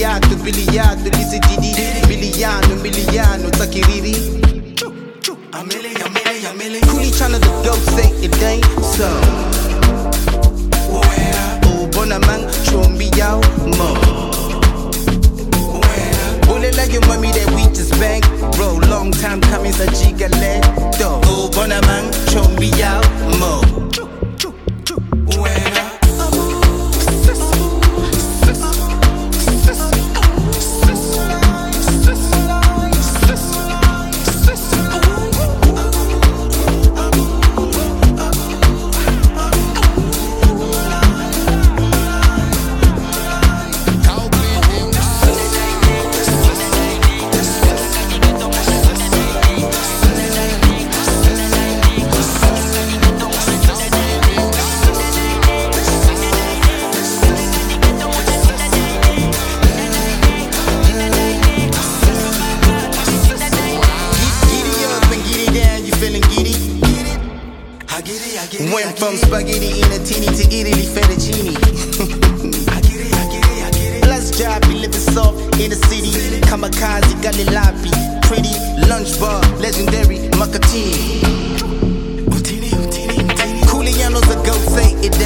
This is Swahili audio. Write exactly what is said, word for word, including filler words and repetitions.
biliardo, biliardo, lisi didi, biliano, miliano, takiriri. A milli, a milli, a milli. Coolie tryna the dope say it ain't so. Where? Oh, bonaman, chombi yao, mo. Where? Bullet like your mommy that we just bang. Bro, long time coming, sa jigale. Oh, bonaman, chombi yao, mo. Where? Went from spaghetti in a teeny to Italy fettuccine. I get it, I get it, I get it. Plus job, be living soft in the city. Kamikaze, Galilapi, pretty lunch bar, legendary Macatini. Utini, utini, utini. Coolianos a go say it